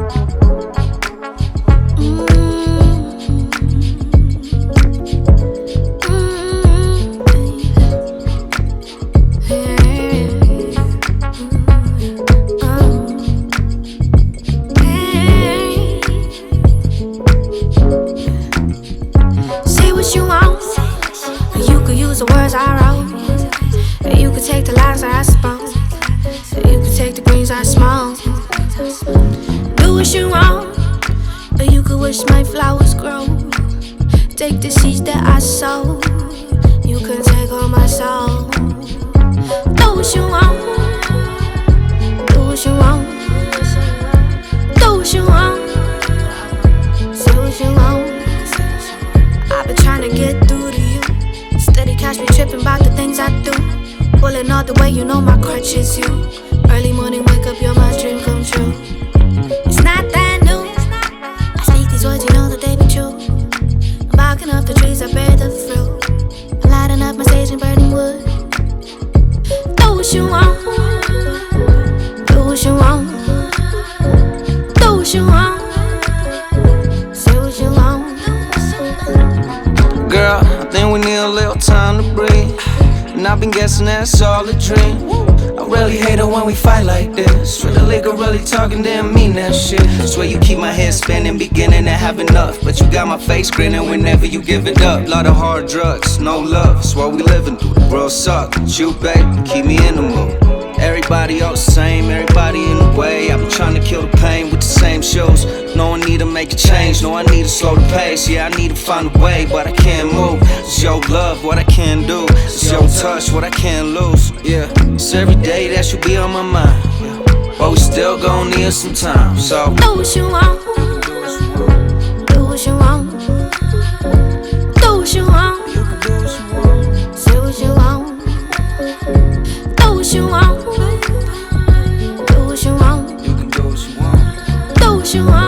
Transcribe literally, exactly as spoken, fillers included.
The words I wrote, and you could take the lies I spoke, and you could take the greens I smoke. Do what you want, or you could wish my flowers grow. Take the seeds that I sow, you can take all my soul. Do what you want, do what you want, do what you want, say what you want. I've been trying to get through to you. Steady catch me tripping about the things I do. Pulling all the way, you know my crutch is you. Early morning wake up, you're my dream come true. It's not that new. I speak these words, you know that they be true. I'm barking up the trees, I bear the fruit. I'm lighting up my stage and burning wood. Do what you want, do what you want, do what you want, say what you want. Girl, I think we need a little time to breathe, and I've been guessing that's all a dream. I really hate it when we fight like this. For the liquor really talking, didn't mean that shit. Swear you keep my head spinning, beginning to have enough, but you got my face grinning whenever you give it up. Lot of hard drugs, no love, it's what we living through. The world suck, but you, baby, keep me in the mood. Everybody else the same, everybody in the way. I've been trying to kill the pain with the same shoes. No, I need to make a change, no, I need to slow the pace. Yeah, I need to find a way, but I can't move. It's your love, what I can do. It's your touch, what I can't lose. Yeah, it's every day that should be on my mind, yeah. But we still gon' need some time, so do what you want, do what you want, do what you want, say what you want, do what you want, do what you want, you can do what you want, do what you want.